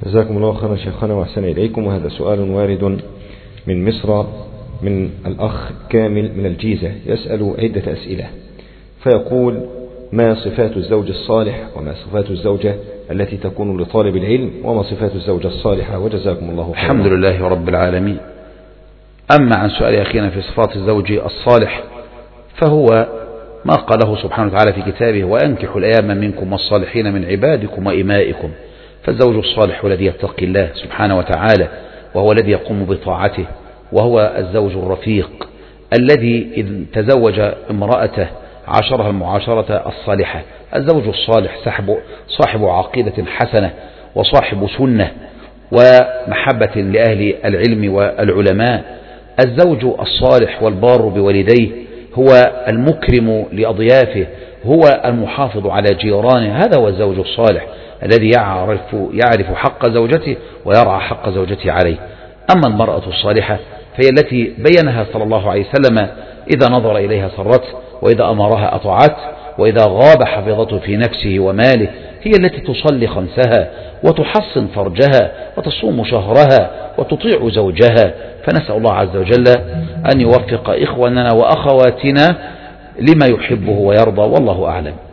جزاكم الله خيرا شيخنا وأحسن إليكم. وهذا سؤال وارد من مصر من الأخ كامل من الجيزة، يسأل عدة أسئلة فيقول: ما صفات الزوج الصالح وما صفات الزوجة التي تكون لطالب العلم وما صفات الزوجة الصالحة؟ وجزاكم الله خيرا. الحمد لله رب العالمين. أما عن سؤال أخينا في صفات الزوج الصالح فهو ما قاله سبحانه وتعالى في كتابه: وأنكحوا الأيام منكم والصالحين من عبادكم وإمائكم. فالزوج الصالح هو الذي يتقي الله سبحانه وتعالى، وهو الذي يقوم بطاعته، وهو الزوج الرفيق الذي إذ تزوج امرأته عاشرها المعاشرة الصالحة. الزوج الصالح صاحب عقيدة حسنة وصاحب سنة ومحبة لأهل العلم والعلماء. الزوج الصالح والبار بوالديه هو المكرم لأضيافه، هو المحافظ على جيرانه. هذا هو الزوج الصالح الذي يعرف حق زوجته ويرعى حق زوجته عليه. أما المرأة الصالحة فهي التي بينها صلى الله عليه وسلم: إذا نظر إليها سرته، وإذا أمرها أطاعته، وإذا غاب حفظته في نفسه وماله. هي التي تصلي خمسها وتحصن فرجها وتصوم شهرها وتطيع زوجها. فنسأل الله عز وجل أن يوفق إخواننا وأخواتنا لما يحبه ويرضى، والله أعلم.